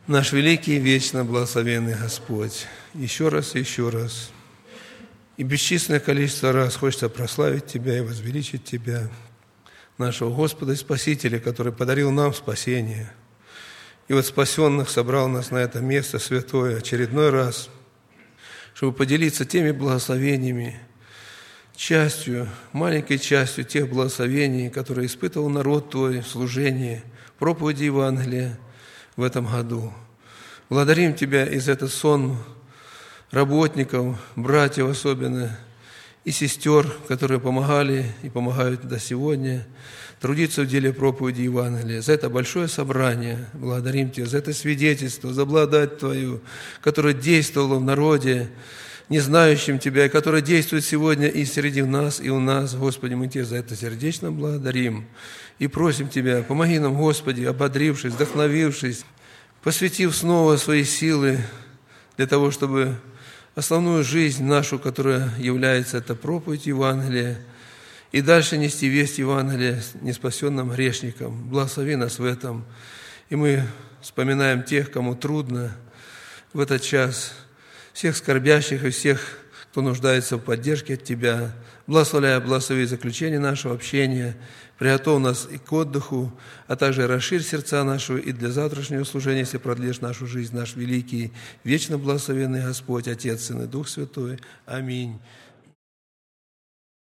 Наш великий и вечно благословенный Господь, еще раз и бесчисленное количество раз хочется прославить Тебя и возвеличить Тебя, нашего Господа и Спасителя, который подарил нам спасение. И вот спасенных собрал нас на это место святое очередной раз, чтобы поделиться теми благословениями, маленькой частью тех благословений, которые испытывал народ Твой в служении, проповеди Евангелия в этом году. Благодарим Тебя и за этот сон работников, братьев особенно, и сестер, которые помогали и помогают до сегодня трудиться в деле проповеди Евангелия. За это большое собрание благодарим Тебя, за это свидетельство, за благодать Твою, которая действовала в народе, не знающим Тебя, и которая действует сегодня и среди нас, и у нас. Господи, мы Тебя за это сердечно благодарим и просим Тебя, помоги нам, Господи, ободрившись, вдохновившись, посвятив снова свои силы для того, чтобы основную жизнь нашу, которая является это проповедь Евангелия, и дальше нести весть Евангелия неспасенным грешникам. Благослови нас в этом. И мы вспоминаем тех, кому трудно в этот час, всех скорбящих и всех, кто нуждается в поддержке от Тебя. Благослови заключение нашего общения, приготовь нас и к отдыху, а также расширь сердца наши и для завтрашнего служения, если продлишь нашу жизнь, наш великий, вечно благословенный Господь, Отец, Сын и Дух Святой. Аминь.